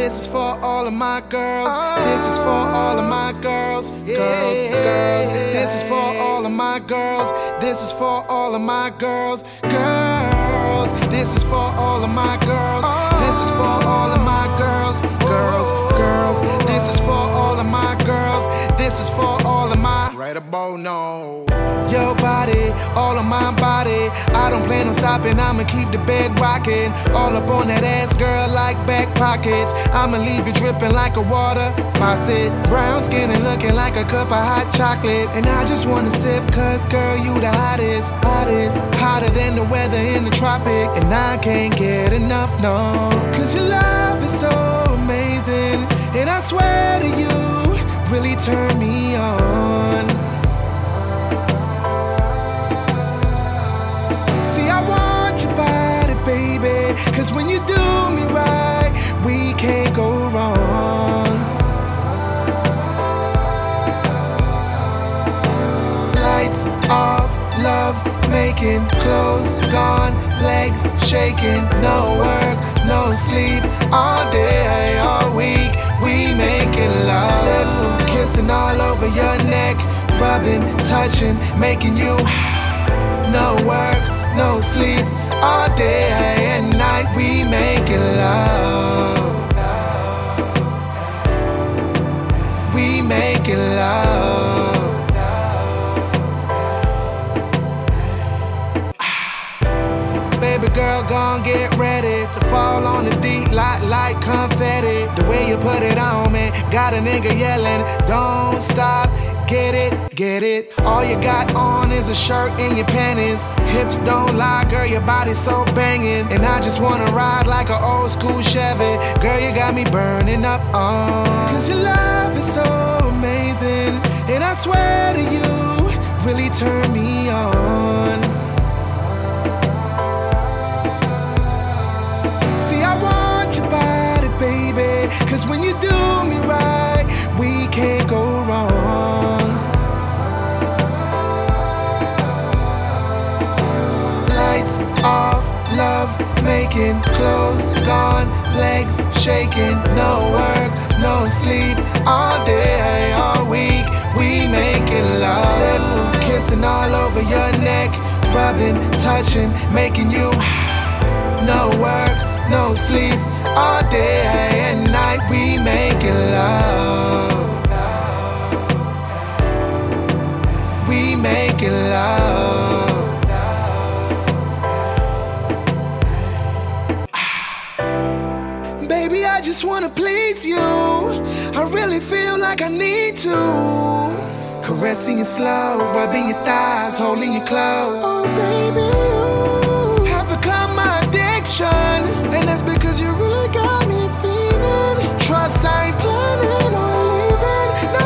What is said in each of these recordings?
This is for all of my girls. This is for all of my girls. Girls, girls. This is for all of my girls. This is for all of my girls. Girls. This is for all of my girls. This is for all of my girls. Girls, girls. This is for all of my girls. This is for all of my right about now. Your body, all of my body. I don't plan on stopping, I'ma keep the bed rocking. All up on that ass, girl, like back pockets. I'ma leave you dripping like a water faucet. Brown skin and looking like a cup of hot chocolate. And I just wanna sip, cause girl, you the hottest. Hotter than the weather in the tropics. And I can't get enough, no. Cause your love is so amazing. And I swear to you, really turn me on. Cause when you do me right, we can't go wrong. Lights off, love making, clothes gone, legs shaking. No work, no sleep, all day, all week, we making love. Lips kissing all over your neck, rubbing, touching, making you. No work, no sleep, all day and night we making love. We making love. Baby girl, gon' get ready to fall on the deep like confetti. The way you put it on me, got a nigga yelling, don't stop. Get it, get it. All you got on is a shirt and your panties. Hips don't lie, girl, your body's so banging. And I just wanna ride like an old school Chevy. Girl, you got me burning up on. Cause your love is so amazing. And I swear to you, really turn me on. See, I want your body, baby. Cause when you do me right, we can't go wrong. Lights off, love making, clothes gone, legs shaking. No work, no sleep, all day, all week, we making love. Lips kissing all over your neck, rubbing, touching, making you. No work, no sleep, all day and night we making love. We making love. Baby, I just wanna please you. I really feel like I need to. Caressing you slow, rubbing your thighs, holding you close. Oh baby, you have become my addiction. And that's because you really got me feeling. Trust I ain't planning on leaving, no.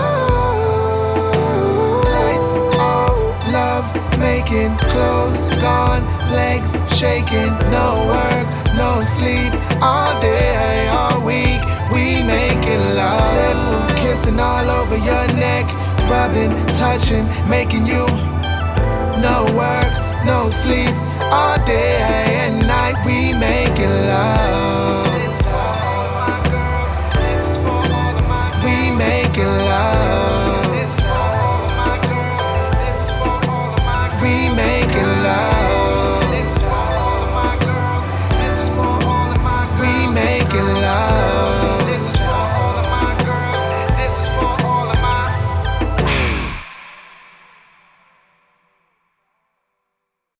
Lights off, love making, clothes gone, legs shaking. No work, no sleep, all day, all week, we making love. Lips kissing all over your neck, rubbing, touching, making you. No work, no sleep, all day and night we making love.